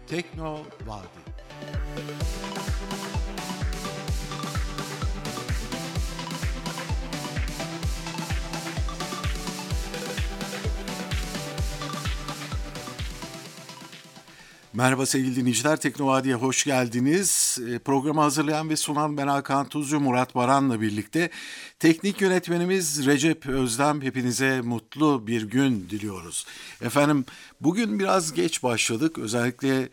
Tekno Vadi. Merhaba sevgili dinleyiciler, Teknovadi'ye hoş geldiniz. Programı hazırlayan ve sunan ben Hakan Tuzcu, Murat Baran'la birlikte teknik yönetmenimiz Recep Özlem, hepinize mutlu bir gün diliyoruz. Efendim, bugün biraz geç başladık. Özellikle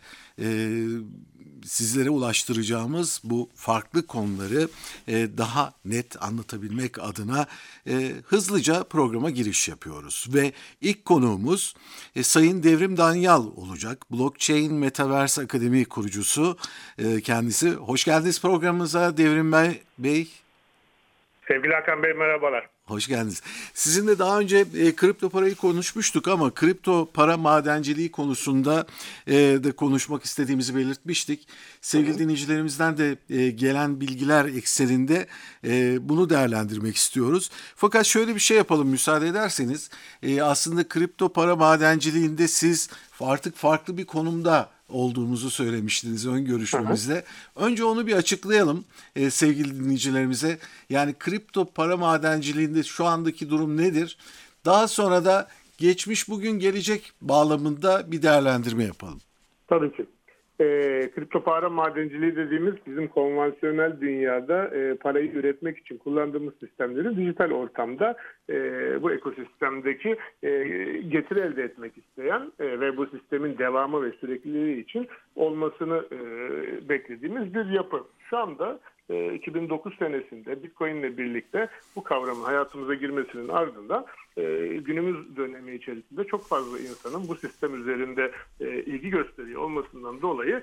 sizlere ulaştıracağımız bu farklı konuları daha net anlatabilmek adına hızlıca programa giriş yapıyoruz. Ve ilk konuğumuz Sayın Devrim Danyal olacak. Blockchain Metaverse Akademi kurucusu kendisi. Hoş geldiniz programımıza Devrim Bey. Sevgili Hakan Bey, merhabalar. Hoş geldiniz. Sizinle daha önce kripto parayı konuşmuştuk ama kripto para madenciliği konusunda da konuşmak istediğimizi belirtmiştik. Sevgili dinleyicilerimizden de gelen bilgiler ekseninde bunu değerlendirmek istiyoruz. Fakat şöyle bir şey yapalım müsaade ederseniz. Aslında kripto para madenciliğinde siz artık farklı bir konumda olduğumuzu söylemiştiniz ön görüşmemizde. Önce onu bir açıklayalım sevgili dinleyicilerimize. Yani kripto para madenciliğinde şu andaki durum nedir? Daha sonra da geçmiş bugün gelecek bağlamında bir değerlendirme yapalım. Tabii ki. Kripto para madenciliği dediğimiz bizim konvansiyonel dünyada parayı üretmek için kullandığımız sistemleri dijital ortamda bu ekosistemdeki getiri elde etmek isteyen ve bu sistemin devamı ve sürekliliği için olmasını beklediğimiz bir yapı. Şu anda 2009 senesinde Bitcoin ile birlikte bu kavramın hayatımıza girmesinin ardından günümüz dönemi içerisinde çok fazla insanın bu sistem üzerinde ilgi gösteriyor olmasından dolayı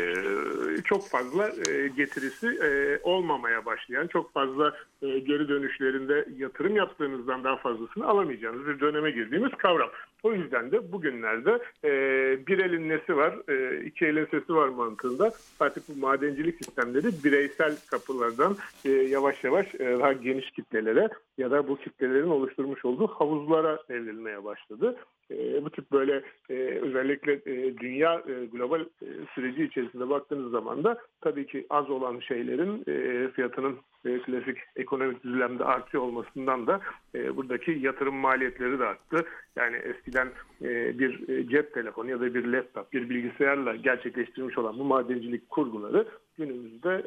çok fazla getirisi olmamaya başlayan, çok fazla geri dönüşlerinde yatırım yaptığınızdan daha fazlasını alamayacağınız bir döneme girdiğimiz kavram. O yüzden de bugünlerde bir elin nesi var, iki elin sesi var mantığında artık bu madencilik sistemleri bireysel kapılardan yavaş yavaş daha geniş kitlelere ya da bu kitlelerin oluşturmuş olduğu havuzlara evrilmeye başladı. Bu tip böyle özellikle dünya global süreci içerisinde baktığınız zaman da tabii ki az olan şeylerin fiyatının klasik ekonomik düzlemde artıyor olmasından da buradaki yatırım maliyetleri de arttı. Yani eskiden bir cep telefonu ya da bir laptop, bir bilgisayarla gerçekleştirilmiş olan bu madencilik kurguları günümüzde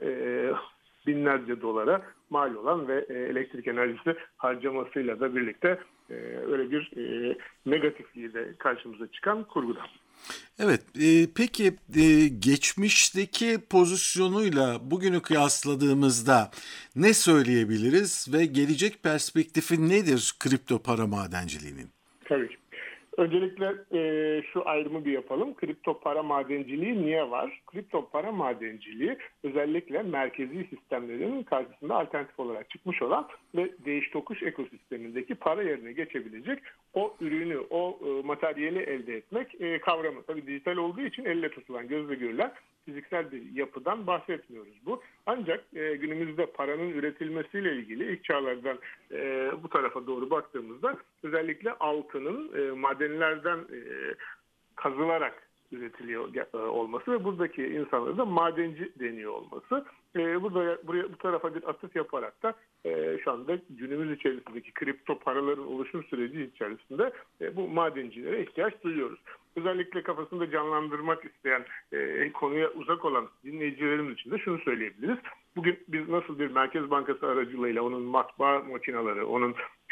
binlerce dolara mal olan ve elektrik enerjisi harcamasıyla da birlikte öyle bir negatifliği de karşımıza çıkan kurguda. Evet, peki geçmişteki pozisyonuyla bugünü kıyasladığımızda ne söyleyebiliriz ve gelecek perspektifi nedir kripto para madenciliğinin? Tabii ki. Öncelikle şu ayrımı bir yapalım. Kripto para madenciliği niye var? Kripto para madenciliği özellikle merkezi sistemlerin karşısında alternatif olarak çıkmış olan ve değiş tokuş ekosistemindeki para yerine geçebilecek o ürünü, o materyali elde etmek kavramı. Tabii dijital olduğu için elle tutulan, gözle görülen fiziksel bir yapıdan bahsetmiyoruz bu. Ancak günümüzde paranın üretilmesiyle ilgili ilk çağlardan bu tarafa doğru baktığımızda özellikle altının madenlerden kazılarak üretiliyor olması ve buradaki insanlara da madenci deniyor olması. Bu tarafa bir atıf yaparak da şu anda günümüz içerisindeki kripto paraların oluşum süreci içerisinde bu madencilere ihtiyaç duyuyoruz. Özellikle kafasında canlandırmak isteyen, konuya uzak olan dinleyicilerimiz için de şunu söyleyebiliriz. Bugün biz nasıl bir Merkez Bankası aracılığıyla onun matbaa makineleri, onun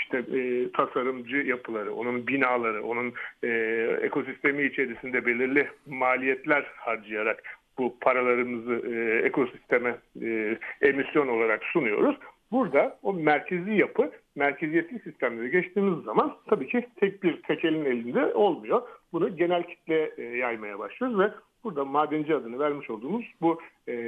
tasarımcı yapıları, onun binaları, onun ekosistemi içerisinde belirli maliyetler harcayarak bu paralarımızı ekosisteme emisyon olarak sunuyoruz. Burada o merkezi yapı, merkeziyetli sistemlere geçtiğimiz zaman tabii ki tek elin elinde olmuyor. Bunu genel kitleye yaymaya başlıyoruz ve burada madenci adını vermiş olduğumuz bu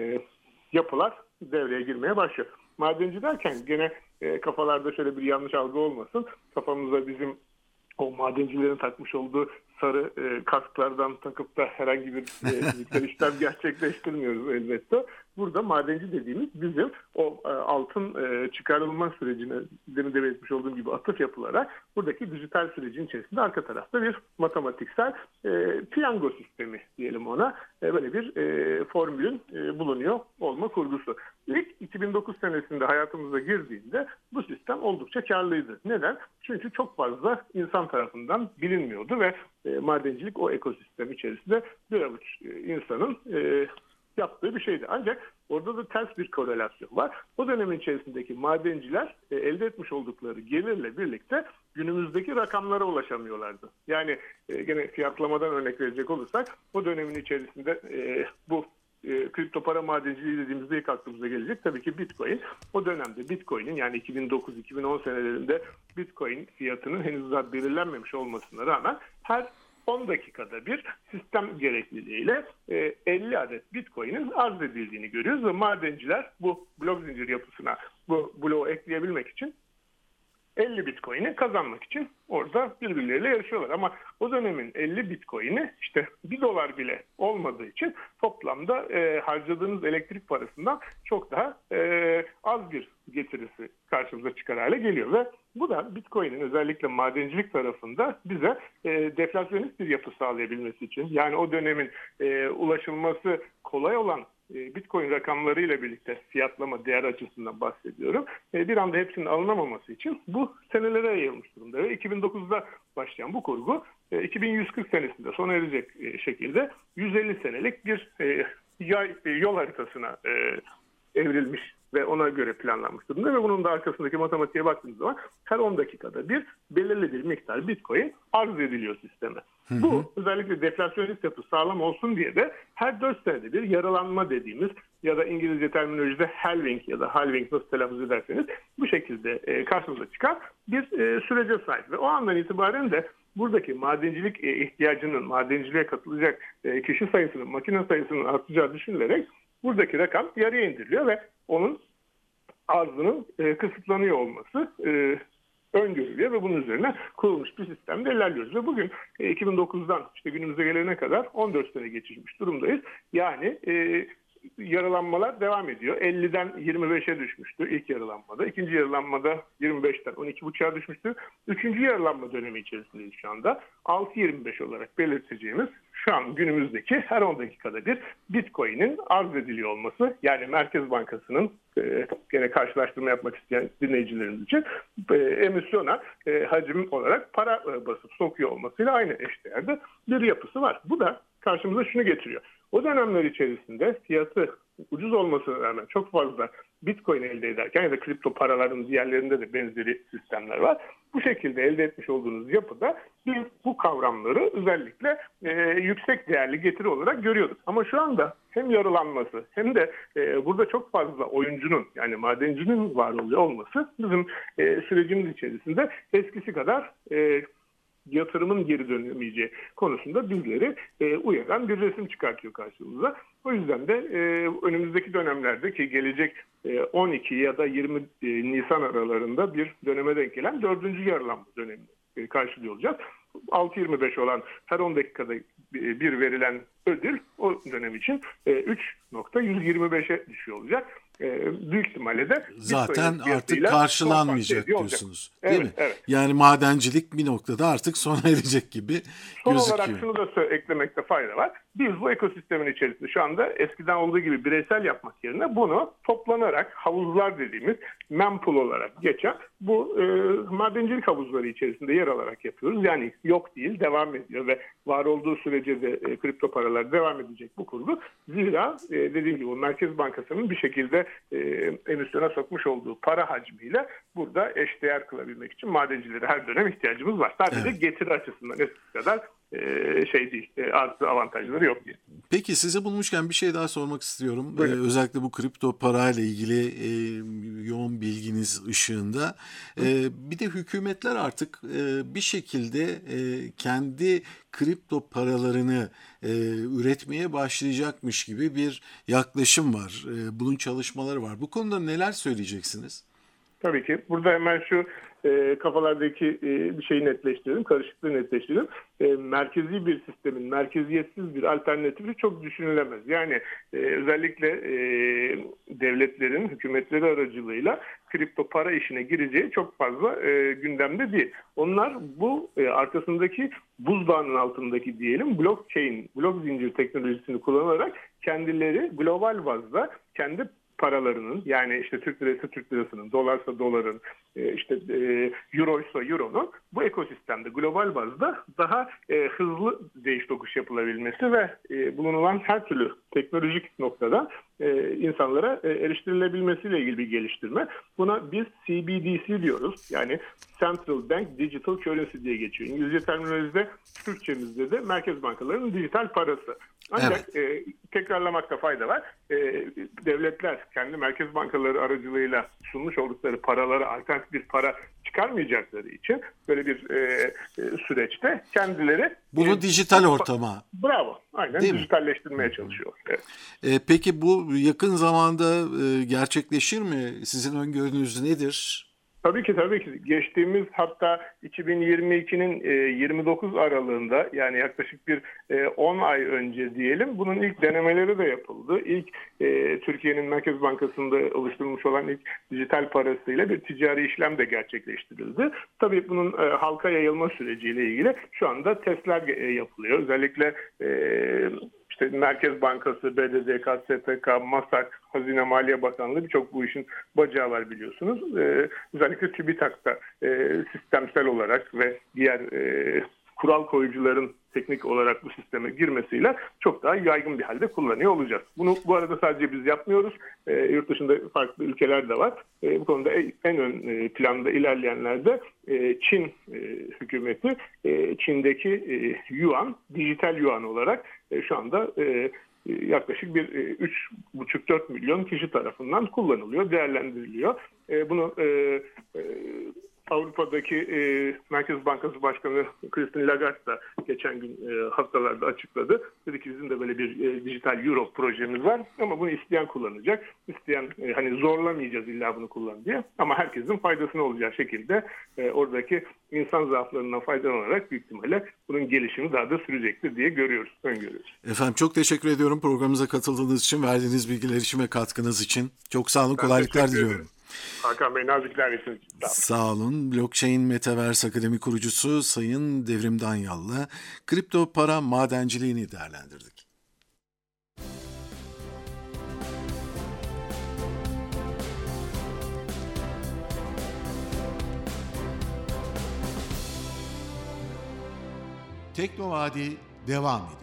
yapılar devreye girmeye başlıyor. Madenci derken gene kafalarda şöyle bir yanlış algı olmasın. Kafamızda bizim o madencilerin takmış olduğu sarı kasklardan takıp da herhangi bir fiziksel işlem gerçekleştirmiyoruz elbette. burada madenci dediğimiz bizim o altın çıkarılma sürecine demin de belirtmiş olduğum gibi atıf yapılarak buradaki dijital sürecin içerisinde arka tarafta bir matematiksel piyango sistemi diyelim ona. Böyle bir formülün bulunuyor olma kurgusu. İlk 2009 senesinde hayatımıza girdiğinde bu sistem oldukça karlıydı. Neden? Çünkü çok fazla insan tarafından bilinmiyordu ve madencilik o ekosistem içerisinde bir avuç insanın yaptığı bir şeydi. Ancak orada da ters bir korelasyon var. O dönemin içerisindeki madenciler elde etmiş oldukları gelirle birlikte günümüzdeki rakamlara ulaşamıyorlardı. Yani gene fiyatlamadan örnek verecek olursak o dönemin içerisinde bu kripto para madenciliği dediğimizde ilk aklımıza gelecek tabii ki Bitcoin. O dönemde Bitcoin'in yani 2009-2010 senelerinde Bitcoin fiyatının henüz daha belirlenmemiş olmasına rağmen her 10 dakikada bir sistem gerekliliğiyle 50 adet Bitcoin'in arz edildiğini görüyoruz ve madenciler bu blok zincir yapısına bu bloğu ekleyebilmek için 50 Bitcoin'i kazanmak için orada birbirleriyle yarışıyorlar. Ama o dönemin 50 Bitcoin'i işte $1 bile olmadığı için toplamda harcadığınız elektrik parasından çok daha az bir getirisi karşımıza çıkar hale geliyor. Ve bu da Bitcoin'in özellikle madencilik tarafında bize deflasyonist bir yapı sağlayabilmesi için, yani o dönemin ulaşılması kolay olan Bitcoin rakamlarıyla birlikte fiyatlama değer açısından bahsediyorum. Bir anda hepsinin alınamaması için bu senelere yayılmış durumda ve 2009'da başlayan bu kurgu 2140 senesinde sona erecek şekilde 150 senelik bir yol haritasına evrilmiş ve ona göre planlanmış durumda ve bunun da arkasındaki matematiğe baktığımız zaman her 10 dakikada bir belirli bir miktar Bitcoin arz ediliyor sisteme. Bu özellikle deflasyonist yapı sağlam olsun diye de her 4 senede bir yaralanma dediğimiz ya da İngilizce terminolojide halving ya da halving nasıl telaffuz ederseniz bu şekilde karşımıza çıkan bir sürece sahip ve o andan itibaren de buradaki madencilik ihtiyacının, madenciliğe katılacak kişi sayısının, makine sayısının artacağı düşünülerek buradaki rakam yarıya indiriliyor ve onun arzının kısıtlanıyor olması öngörülüyor ve bunun üzerine kurulmuş bir sistemde ilerliyoruz. Ve bugün 2009'dan işte günümüze gelene kadar 14 sene geçirmiş durumdayız. Yani yaralanmalar devam ediyor. 50'den 25'e düşmüştü ilk yaralanmada. İkinci yaralanmada 25'ten 12,5'a düşmüştü. Üçüncü yaralanma dönemi içerisindeyiz şu anda. 6.25 olarak belirteceğimiz şu an günümüzdeki her 10 dakikada bir Bitcoin'in arz ediliyor olması, yani Merkez Bankası'nın gene karşılaştırma yapmak isteyen dinleyicilerimiz için emisyona hacim olarak para basıp sokuyor olmasıyla aynı eşdeğerde bir yapısı var. Bu da karşımıza şunu getiriyor. O dönemler içerisinde fiyatı ucuz olmasına rağmen çok fazla Bitcoin elde ederken ya da kripto paraların diğerlerinde de benzeri sistemler var. Bu şekilde elde etmiş olduğunuz yapıda biz bu kavramları özellikle yüksek değerli getiri olarak görüyorduk. Ama şu anda hem yarılanması hem de burada çok fazla oyuncunun, yani madencinin var oluyor olması bizim sürecimiz içerisinde eskisi kadar yatırımın geri dönemeyeceği konusunda bizleri uyaran bir resim çıkartıyor karşımıza. O yüzden de önümüzdeki dönemlerde ki gelecek 12 ya da 20 Nisan aralarında bir döneme denk gelen 4. yarılanma dönemini karşılıyor olacağız. 6.25 olan her 10 dakikada bir verilen ödül o dönem için 3.125'e düşüyor olacak. Büyük ihtimalle de zaten artık karşılanmayacak diyorsunuz. Değil mi? Evet. Yani madencilik bir noktada artık sona erecek gibi Son gözüküyor. olarak şunu da eklemekte fayda var. Biz bu ekosistemin içerisinde şu anda eskiden olduğu gibi bireysel yapmak yerine bunu toplanarak havuzlar dediğimiz mempool olarak geçen bu madencilik havuzları içerisinde yer alarak yapıyoruz. Yani yok değil, devam ediyor ve var olduğu sürece de kripto paralar devam edecek bu kurgu. Zira dediğim gibi Merkez Bankası'nın bir şekilde emisyona sokmuş olduğu para hacmiyle burada eşdeğer kılabilmek için madencilere her dönem ihtiyacımız var. Sadece getiri açısından eskisi kadar şey değil, artı avantajları yok diye. Peki size bulmuşken bir şey daha sormak istiyorum. Özellikle bu kripto parayla ilgili yoğun bilginiz ışığında. Bir de hükümetler artık bir şekilde kendi kripto paralarını üretmeye başlayacakmış gibi bir yaklaşım var. Bunun çalışmaları var. Bu konuda neler söyleyeceksiniz? Tabii ki. Burada hemen şu kafalardaki bir şeyi netleştirelim, karışıklığı netleştirelim. Merkezi bir sistemin, merkeziyetsiz bir alternatifi çok düşünülemez. Yani özellikle devletlerin, hükümetleri aracılığıyla kripto para işine gireceği çok fazla gündemde değil. Onlar bu arkasındaki buzdağının altındaki diyelim blockchain, blok zincir teknolojisini kullanarak kendileri global bazda kendi paralarının, yani işte Türk lirası Türk lirasının, dolarsa doların, işte euroysa euronun bu ekosistemde global bazda daha hızlı değiş tokuş yapılabilmesi ve bulunulan her türlü teknolojik noktada insanlara eriştirilebilmesiyle ilgili bir geliştirme. Buna biz CBDC diyoruz. Yani Central Bank Digital Currency diye geçiyor. İngilizce terminolojide, Türkçemizde de merkez bankalarının dijital parası. Ancak tekrarlamakta fayda var. Devletler kendi merkez bankaları aracılığıyla sunmuş oldukları paraları alternatif bir para çıkarmayacakları için böyle bir süreçte kendileri bunu dijital ortama. Bravo. Aynen dijitalleştirmeye çalışıyor. Evet. Peki bu yakın zamanda gerçekleşir mi? Sizin öngörünüz nedir? Tabii ki. Geçtiğimiz hatta 2022'nin 29 aralığında, yani yaklaşık bir 10 ay önce diyelim, bunun ilk denemeleri de yapıldı. İlk Türkiye'nin Merkez Bankası'nda oluşturulmuş olan ilk dijital parasıyla bir ticari işlem de gerçekleştirildi. Tabii bunun halka yayılma süreciyle ilgili şu anda testler yapılıyor. Özellikle İşte Merkez Bankası, BDDK, STK, MASAK, Hazine Maliye Bakanlığı birçok bu işin bacağı var biliyorsunuz. Özellikle TÜBİTAK'ta sistemsel olarak ve diğer kural koyucuların teknik olarak bu sisteme girmesiyle çok daha yaygın bir halde kullanıyor olacağız. Bunu bu arada sadece biz yapmıyoruz. Yurt dışında farklı ülkeler de var. Bu konuda en ön planda ilerleyenler de Çin hükümeti, Çin'deki yuan, dijital yuan olarak şu anda yaklaşık bir 3,5-4 milyon kişi tarafından kullanılıyor, değerlendiriliyor. Bunu Avrupa'daki Merkez Bankası Başkanı Christine Lagarde da geçen gün haftalarda açıkladı. Dedi ki bizim de böyle bir dijital euro projemiz var ama bunu isteyen kullanacak. İsteyen hani zorlamayacağız illa bunu kullan diye, ama herkesin faydasına olacağı şekilde oradaki insan zaaflarından faydalanarak büyük ihtimalle bunun gelişimi daha da sürecektir diye öngörüyoruz. Efendim çok teşekkür ediyorum programımıza katıldığınız için, verdiğiniz bilgiler için ve katkınız için. Çok sağ olun, kolaylıklar diliyorum. Hakan Bey, nazikler misiniz? Sağ olun. Blockchain Metaverse Akademi kurucusu Sayın Devrim Danyal'la kripto para madenciliğini değerlendirdik. Teknovadi devam ediyor.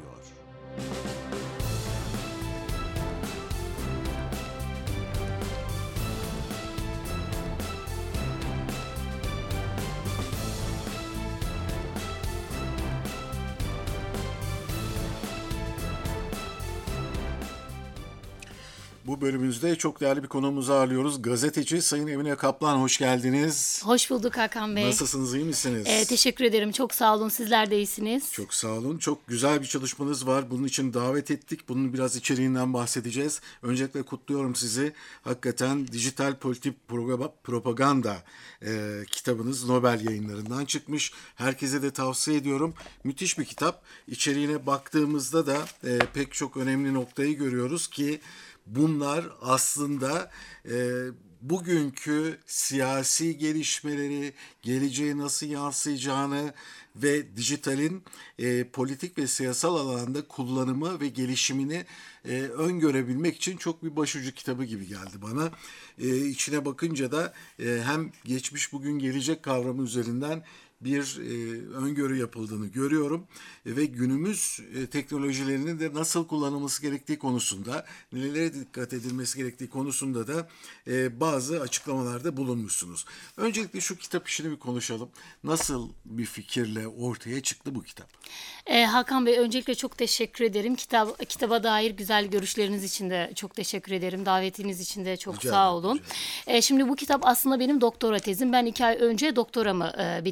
Bu bölümümüzde çok değerli bir konuğumuzu ağırlıyoruz. Gazeteci Sayın Emine Kaplan, hoş geldiniz. Hoş bulduk Hakan Bey. Nasılsınız, iyi misiniz? Teşekkür ederim. Çok sağ olun. Sizler de iyisiniz. Çok sağ olun. Çok güzel bir çalışmanız var. Bunun için davet ettik. Bunun biraz içeriğinden bahsedeceğiz. Öncelikle kutluyorum sizi. Hakikaten dijital politik propaganda kitabınız Nobel Yayınları'ndan çıkmış. Herkese de tavsiye ediyorum. Müthiş bir kitap. İçeriğine baktığımızda da pek çok önemli noktayı görüyoruz ki bunlar aslında bugünkü siyasi gelişmeleri, geleceğe nasıl yansıyacağını ve dijitalin politik ve siyasal alanda kullanımı ve gelişimini öngörebilmek için çok bir başucu kitabı gibi geldi bana. İçine bakınca da hem geçmiş, bugün, gelecek kavramı üzerinden bir öngörü yapıldığını görüyorum ve günümüz teknolojilerinin de nasıl kullanılması gerektiği konusunda, nelere dikkat edilmesi gerektiği konusunda da bazı açıklamalarda bulunmuşsunuz. Öncelikle şu kitap işini bir konuşalım. Nasıl bir fikirle ortaya çıktı bu kitap? Hakan Bey, öncelikle çok teşekkür ederim. Kitaba dair güzel görüşleriniz için de çok teşekkür ederim. Davetiniz için de çok sağ olun. Şimdi bu kitap aslında benim doktora tezim. Ben 2 ay önce doktoramı bitirdim.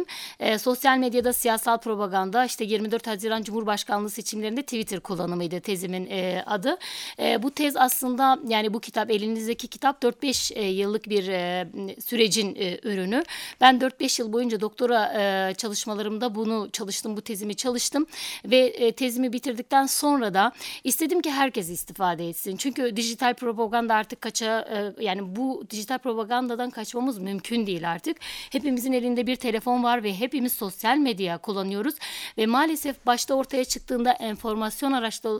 Sosyal medyada siyasal propaganda, işte 24 Haziran Cumhurbaşkanlığı seçimlerinde Twitter kullanımıydı tezimin adı. Bu tez aslında, yani bu kitap, elinizdeki kitap 4-5 yıllık bir sürecin ürünü. Ben 4-5 yıl boyunca doktora çalışmalarımda bunu çalıştım, bu tezimi çalıştım ve tezimi bitirdikten sonra da istedim ki herkes istifade etsin. Çünkü dijital propaganda artık yani bu dijital propagandadan kaçmamız mümkün değil artık. Hepimizin elinde bir telefon var ve hepimiz sosyal medya kullanıyoruz ve maalesef başta ortaya çıktığında enformasyon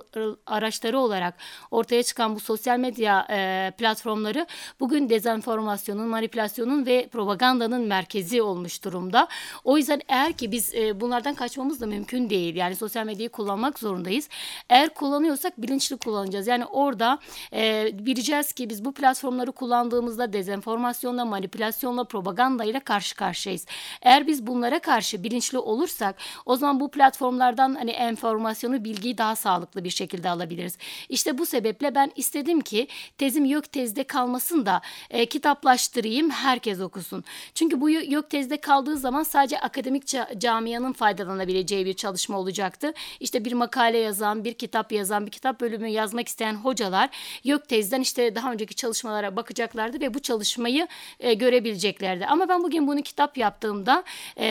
araçları olarak ortaya çıkan bu sosyal medya platformları bugün dezenformasyonun, manipülasyonun ve propagandanın merkezi olmuş durumda. O yüzden eğer ki biz bunlardan kaçmamız da mümkün değil. Yani sosyal medyayı kullanmak zorundayız. Eğer kullanıyorsak bilinçli kullanacağız. Yani orada bileceğiz ki biz bu platformları kullandığımızda dezenformasyonla, manipülasyonla, propagandayla karşı karşıyayız. Eğer biz bunlara karşı bilinçli olursak o zaman bu platformlardan hani enformasyonu, bilgiyi daha sağlıklı bir şekilde alabiliriz. İşte bu sebeple ben istedim ki tezim yok tezde kalmasın da kitaplaştırayım, herkes okusun. Çünkü bu yok tezde kaldığı zaman sadece akademik camianın faydalanabileceği bir çalışma olacaktı. İşte bir makale yazan, bir kitap yazan, bir kitap bölümü yazmak isteyen hocalar yok tezden işte daha önceki çalışmalara bakacaklardı ve bu çalışmayı görebileceklerdi. Ama ben bugün bunu kitap yaptığımda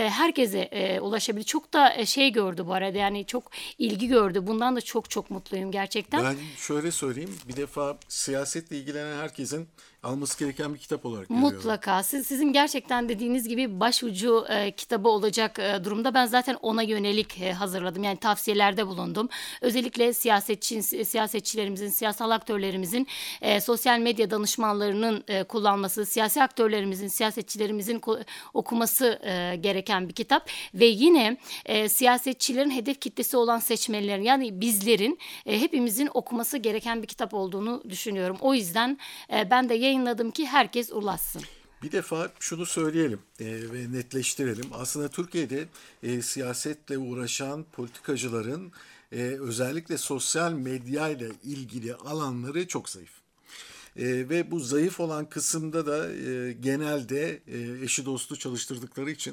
herkese ulaşabilir. Çok da gördü bu arada, yani çok ilgi gördü. Bundan da çok çok mutluyum gerçekten. Ben şöyle söyleyeyim, bir defa siyasetle ilgilenen herkesin alması gereken bir kitap olarak görüyorum. Mutlaka. Sizin gerçekten dediğiniz gibi başucu kitabı olacak durumda. Ben zaten ona yönelik hazırladım. Yani tavsiyelerde bulundum. Özellikle siyasetçilerimizin, siyasal aktörlerimizin, sosyal medya danışmanlarının kullanması, siyasi aktörlerimizin, siyasetçilerimizin okuması gereken bir kitap. Ve yine siyasetçilerin hedef kitlesi olan seçmenlerin, yani bizlerin hepimizin okuması gereken bir kitap olduğunu düşünüyorum. O yüzden ben de yayınladım ki herkes ulaşsın. Bir defa şunu söyleyelim ve netleştirelim. Aslında Türkiye'de siyasetle uğraşan politikacıların özellikle sosyal medya ile ilgili alanları çok zayıf. Ve bu zayıf olan kısımda da genelde eşi dostu çalıştırdıkları için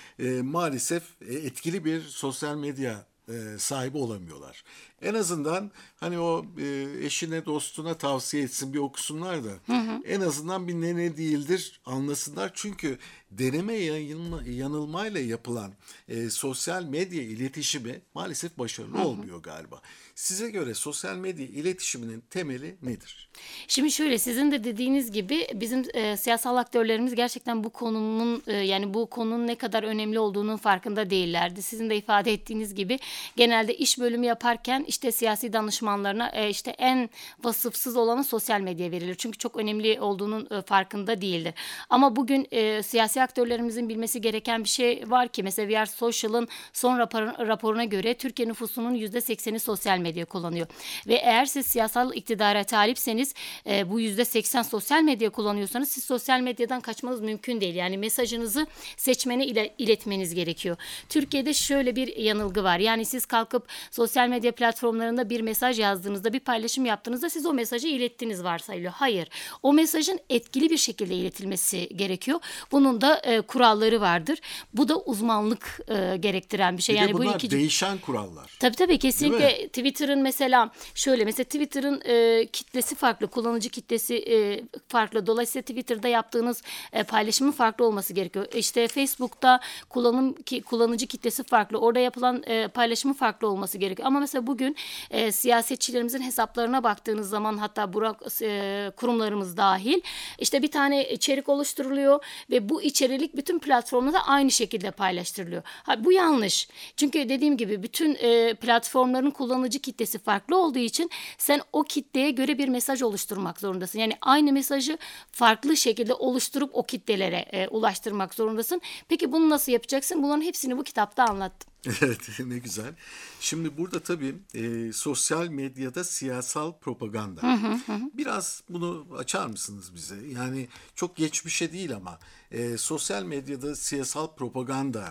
maalesef etkili bir sosyal medya sahibi olamıyorlar. En azından hani o eşine dostuna tavsiye etsin, bir okusunlar da en azından bir ne değildir anlasınlar. Çünkü deneme yanılmayla yapılan sosyal medya iletişimi maalesef başarılı olmuyor galiba. Size göre sosyal medya iletişiminin temeli nedir? Şimdi şöyle, sizin de dediğiniz gibi bizim siyasal aktörlerimiz gerçekten bu konunun yani bu konunun ne kadar önemli olduğunun farkında değillerdi. Sizin de ifade ettiğiniz gibi genelde iş bölümü yaparken işte siyasi danışmanlarına işte en vasıfsız olanı sosyal medya verilir. Çünkü çok önemli olduğunun farkında değildir. Ama bugün siyasi aktörlerimizin bilmesi gereken bir şey var ki mesela We Are Social'ın son raporuna göre Türkiye nüfusunun %80'i sosyal medya kullanıyor. Ve eğer siz siyasal iktidara talipseniz bu %80 sosyal medya kullanıyorsanız siz sosyal medyadan kaçmanız mümkün değil. Yani mesajınızı seçmene iletmeniz gerekiyor. Türkiye'de şöyle bir yanılgı var. Yani siz kalkıp sosyal medya platformlarında bir mesaj yazdığınızda, bir paylaşım yaptığınızda siz o mesajı ilettiniz varsayılıyor. Hayır. O mesajın etkili bir şekilde iletilmesi gerekiyor. Bunun da kuralları vardır. Bu da uzmanlık gerektiren bir şey. Bir Yani de bunlar bu iki değişen kurallar. Tabii kesinlikle. Twitter'ın mesela Twitter'ın kitlesi farklı, kullanıcı kitlesi farklı. Dolayısıyla Twitter'da yaptığınız paylaşımın farklı olması gerekiyor. İşte Facebook'ta kullanıcı kitlesi farklı. Orada yapılan paylaşımın farklı olması gerekiyor. Ama mesela bugün siyasetçilerimizin hesaplarına baktığınız zaman, hatta kurumlarımız dahil, işte bir tane içerik oluşturuluyor ve bu içerik bütün platformlarda aynı şekilde paylaştırılıyor. Bu yanlış. Çünkü dediğim gibi bütün platformların kullanıcı kitlesi farklı olduğu için sen o kitleye göre bir mesaj oluşturmak zorundasın. Yani aynı mesajı farklı şekilde oluşturup o kitlelere ulaştırmak zorundasın. Peki bunu nasıl yapacaksın? Bunların hepsini bu kitapta anlattım. Evet, ne güzel. Şimdi burada tabii sosyal medyada siyasal propaganda. Biraz bunu açar mısınız bize? Yani çok geçmişe değil ama sosyal medyada siyasal propaganda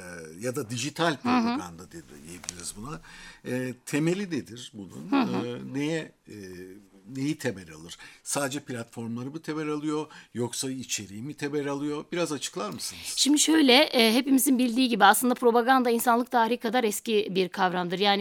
ya da dijital propaganda diyebiliriz buna. Temeli nedir bunun? Neye neyi temel alır? Sadece platformları mı temel alıyor yoksa içeriği mi temel alıyor? Biraz açıklar mısınız? Şimdi şöyle, hepimizin bildiği gibi aslında propaganda insanlık tarihi kadar eski bir kavramdır. Yani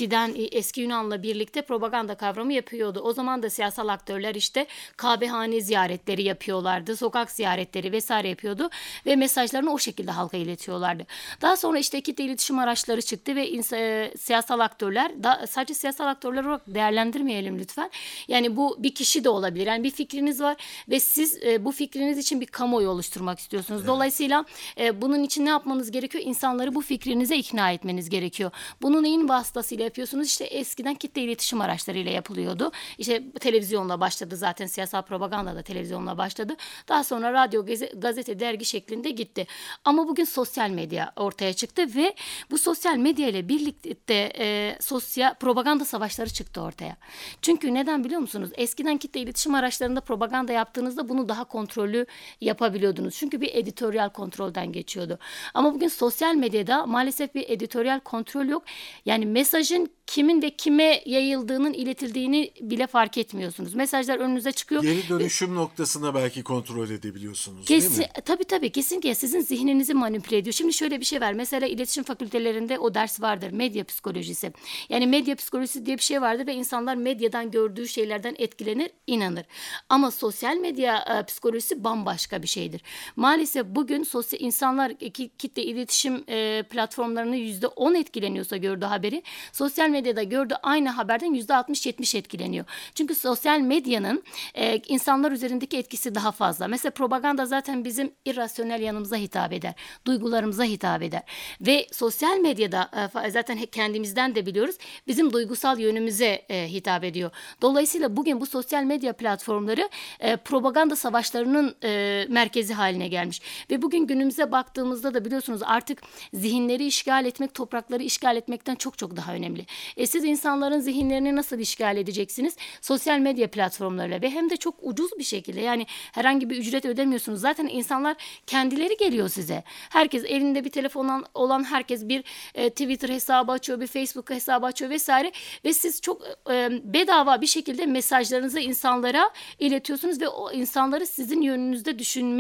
eski Yunan'la birlikte propaganda kavramı yapıyordu. O zaman da siyasal aktörler işte kahvehane ziyaretleri yapıyorlardı, sokak ziyaretleri vesaire yapıyordu ve mesajlarını o şekilde halka iletiyorlardı. Daha sonra işte kitle iletişim araçları çıktı ve siyasal aktörler, sadece siyasal aktörler olarak değerlendirmeyelim lütfen. Yani bu bir kişi de olabilir. Yani bir fikriniz var ve siz bu fikriniz için bir kamuoyu oluşturmak istiyorsunuz. Dolayısıyla bunun için ne yapmanız gerekiyor? İnsanları bu fikrinize ikna etmeniz gerekiyor. Bunu neyin vasıtasıyla yapıyorsunuz? İşte eskiden kitle iletişim araçlarıyla yapılıyordu. İşte televizyonla başladı zaten, siyasal propaganda da televizyonla başladı. Daha sonra radyo, gazete, dergi şeklinde gitti. Ama bugün sosyal medya ortaya çıktı ve bu sosyal medya ile birlikte propaganda savaşları çıktı ortaya. Çünkü neden biliyor musunuz? Eskiden kitle iletişim araçlarında propaganda yaptığınızda bunu daha kontrollü yapabiliyordunuz. Çünkü bir editoryal kontrolden geçiyordu. Ama bugün sosyal medyada maalesef bir editoryal kontrol yok. Yani mesajın kimin ve kime yayıldığının, iletildiğini bile fark etmiyorsunuz. Mesajlar önünüze çıkıyor. Geri dönüşüm noktasına belki kontrol edebiliyorsunuz, değil mi? Tabii kesinlikle sizin zihninizi manipüle ediyor. Şimdi şöyle bir şey var. Mesela iletişim fakültelerinde o ders vardır. Medya psikolojisi. Yani medya psikolojisi diye bir şey vardır ve insanlar medyadan gördüğü şeylerden etkilenir, inanır. Ama sosyal medya psikolojisi bambaşka bir şeydir. Maalesef bugün insanlar kitle iletişim platformlarının %10 etkileniyorsa gördüğü haberi, sosyal medyada gördüğü aynı haberden %60-70 etkileniyor. Çünkü sosyal medyanın insanlar üzerindeki etkisi daha fazla. Mesela propaganda zaten bizim irrasyonel yanımıza hitap eder. Duygularımıza hitap eder. Ve sosyal medyada zaten kendimizden de biliyoruz, bizim duygusal yönümüze hitap ediyor. Dolayısıyla bugün bu sosyal medya platformları propaganda savaşlarının merkezi haline gelmiş. Ve bugün günümüze baktığımızda da biliyorsunuz artık zihinleri işgal etmek, toprakları işgal etmekten çok çok daha önemli. Siz insanların zihinlerini nasıl işgal edeceksiniz? Sosyal medya platformlarıyla ve hem de çok ucuz bir şekilde. Yani herhangi bir ücret ödemiyorsunuz. Zaten insanlar kendileri geliyor size. Herkes, elinde bir telefon olan herkes bir Twitter hesabı açıyor, bir Facebook hesabı açıyor vesaire ve siz çok bedava bir şekilde mesajlarınızı insanlara iletiyorsunuz ve o insanları sizin yönünüzde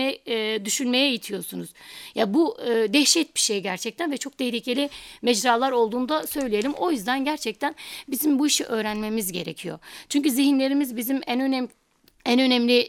düşünmeye itiyorsunuz. Ya bu dehşet bir şey gerçekten ve çok tehlikeli mecralar olduğunu da söyleyelim. O yüzden gerçekten bizim bu işi öğrenmemiz gerekiyor. Çünkü zihinlerimiz bizim en önemli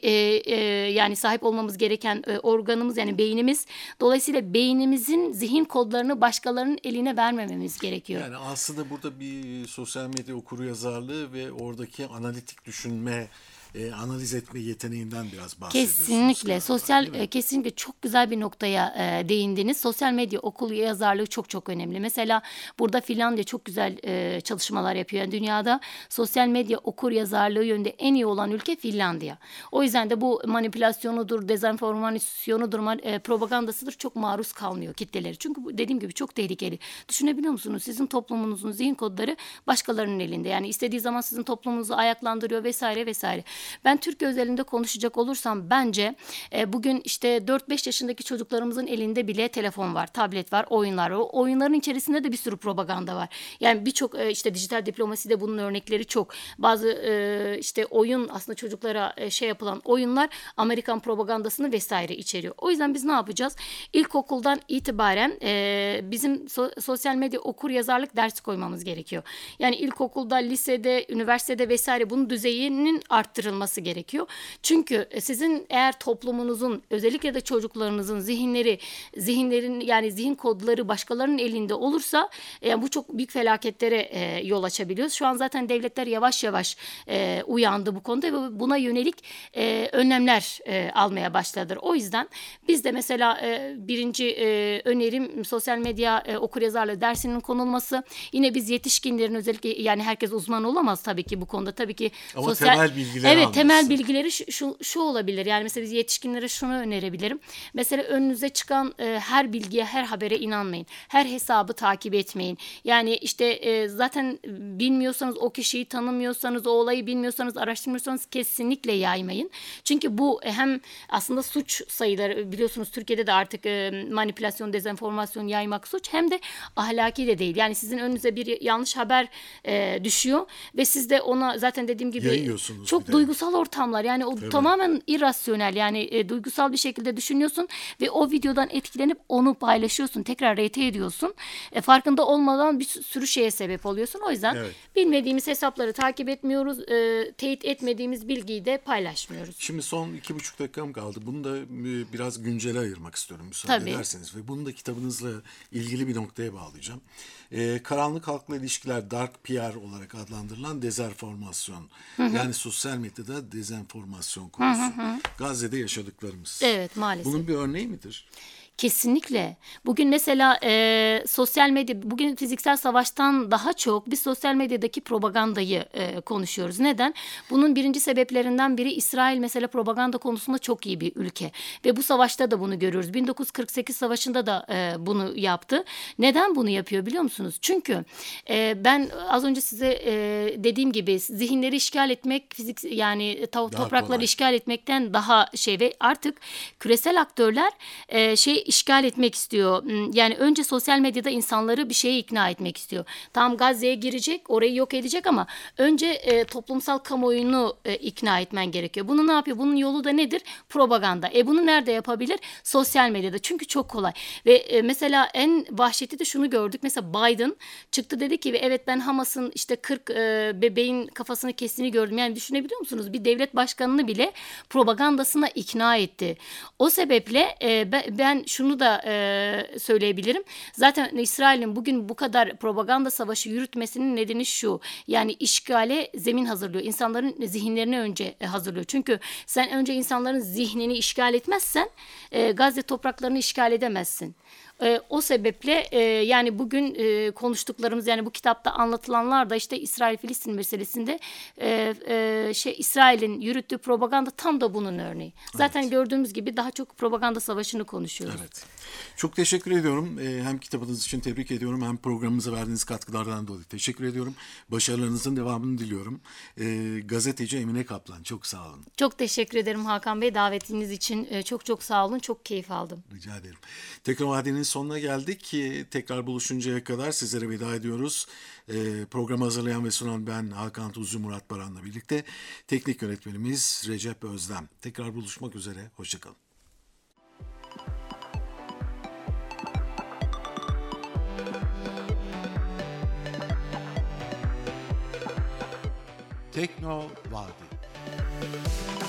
yani sahip olmamız gereken organımız, yani beynimiz. Dolayısıyla beynimizin zihin kodlarını başkalarının eline vermememiz gerekiyor. Yani aslında burada bir sosyal medya okuryazarlığı ve oradaki analitik düşünme, analiz etme yeteneğinden biraz bahsediyorsunuz. Kesinlikle. Kesinlikle çok güzel bir noktaya değindiniz. Sosyal medya okuryazarlığı çok çok önemli. Mesela burada Finlandiya çok güzel çalışmalar yapıyor. Yani dünyada sosyal medya okuryazarlığı yönünde en iyi olan ülke Finlandiya. O yüzden de bu manipülasyonudur, dezenformasyonudur, propagandasıdır çok maruz kalmıyor kitleleri. Çünkü bu, dediğim gibi, çok tehlikeli. Düşünebiliyor musunuz? Sizin toplumunuzun zihin kodları başkalarının elinde. Yani istediği zaman sizin toplumunuzu ayaklandırıyor vesaire vesaire. Ben Türkiye özelinde konuşacak olursam bence bugün işte 4-5 yaşındaki çocuklarımızın elinde bile telefon var, tablet var, oyunlar var. O oyunların içerisinde de bir sürü propaganda var. Yani birçok işte dijital diplomaside bunun örnekleri çok. Bazı işte oyun, aslında çocuklara yapılan oyunlar Amerikan propagandasını vesaire içeriyor. O yüzden biz ne yapacağız? İlkokuldan itibaren bizim sosyal medya okuryazarlık dersi koymamız gerekiyor. Yani ilkokulda, lisede, üniversitede vesaire bunun düzeyinin arttırılması gerekiyor. Çünkü sizin eğer toplumunuzun, özellikle de çocuklarınızın zihinlerin yani zihin kodları başkalarının elinde olursa bu çok büyük felaketlere yol açabiliyor. Şu an zaten devletler yavaş yavaş uyandı bu konuda ve buna yönelik önlemler almaya başladılar. O yüzden biz de mesela birinci önerim sosyal medya okuryazarlığı dersinin konulması. Yine biz yetişkinlerin, özellikle, yani herkes uzman olamaz tabii ki bu konuda. Tabii ki ama temel bilgiler Evet, temel bilgileri şu olabilir. Yani mesela biz yetişkinlere şunu önerebilirim. Mesela önünüze çıkan her bilgiye, her habere inanmayın. Her hesabı takip etmeyin. Yani işte zaten bilmiyorsanız, o kişiyi tanımıyorsanız, o olayı bilmiyorsanız, araştırmıyorsanız kesinlikle yaymayın. Çünkü bu hem aslında suç sayıları, biliyorsunuz Türkiye'de de artık manipülasyon, dezenformasyon yaymak suç, hem de ahlaki de değil. Yani sizin önünüze bir yanlış haber düşüyor ve siz de ona, zaten dediğim gibi çok duygusal ortamlar, yani o tamamen irrasyonel, yani duygusal bir şekilde düşünüyorsun ve o videodan etkilenip onu paylaşıyorsun, tekrar RT ediyorsun. Farkında olmadan bir sürü şeye sebep oluyorsun. O yüzden bilmediğimiz hesapları takip etmiyoruz. Teyit etmediğimiz bilgiyi de paylaşmıyoruz. Şimdi son 2,5 dakikam kaldı. Bunu da biraz güncele ayırmak istiyorum müsaade ederseniz. Ve bunu da kitabınızla ilgili bir noktaya bağlayacağım. Karanlık halkla ilişkiler, dark PR olarak adlandırılan dezenformasyon. Yani sosyal medyada dezenformasyon konusu. Gazze'de yaşadıklarımız. Evet, maalesef. Bunun bir örneği midir? Kesinlikle. Bugün mesela sosyal medya, bugün fiziksel savaştan daha çok biz sosyal medyadaki propagandayı konuşuyoruz. Neden? Bunun birinci sebeplerinden biri, İsrail mesela propaganda konusunda çok iyi bir ülke. Ve bu savaşta da bunu görüyoruz. 1948 savaşında da bunu yaptı. Neden bunu yapıyor biliyor musunuz? Çünkü ben az önce size dediğim gibi zihinleri işgal etmek, yani toprakları işgal etmekten daha ve artık küresel aktörler işgal etmek istiyor. Yani önce sosyal medyada insanları bir şeye ikna etmek istiyor. Tam Gazze'ye girecek, orayı yok edecek ama önce toplumsal kamuoyunu ikna etmen gerekiyor. Bunu ne yapıyor? Bunun yolu da nedir? Propaganda. Bunu nerede yapabilir? Sosyal medyada. Çünkü çok kolay. Ve mesela en vahşeti de şunu gördük. Mesela Biden çıktı, dedi ki evet ben Hamas'ın işte 40 bebeğin kafasını kestiğini gördüm. Yani düşünebiliyor musunuz? Bir devlet başkanını bile propagandasına ikna etti. O sebeple ben şunu da söyleyebilirim. Zaten İsrail'in bugün bu kadar propaganda savaşı yürütmesinin nedeni şu. Yani işgale zemin hazırlıyor. İnsanların zihinlerini önce hazırlıyor. Çünkü sen önce insanların zihnini işgal etmezsen Gazze topraklarını işgal edemezsin. O sebeple yani bugün konuştuklarımız, yani bu kitapta anlatılanlar da işte İsrail-Filistin meselesinde İsrail'in yürüttüğü propaganda tam da bunun örneği. Zaten gördüğümüz gibi daha çok propaganda savaşını konuşuyoruz. Evet. Çok teşekkür ediyorum. Hem kitabınız için tebrik ediyorum, hem programımıza verdiğiniz katkılardan dolayı teşekkür ediyorum. Başarılarınızın devamını diliyorum. Gazeteci Emine Kaplan, çok sağ olun. Çok teşekkür ederim Hakan Bey, davetiniz için çok sağ olun. Çok keyif aldım. Rica ederim. Tekrar Vadenin sonuna geldik. Tekrar buluşuncaya kadar sizlere veda ediyoruz. Programı hazırlayan ve sunan ben Hakan Tuzcu, Murat Baran'la birlikte teknik yönetmenimiz Recep Özlem. Tekrar buluşmak üzere. Hoşçakalın. Tekno Vadi.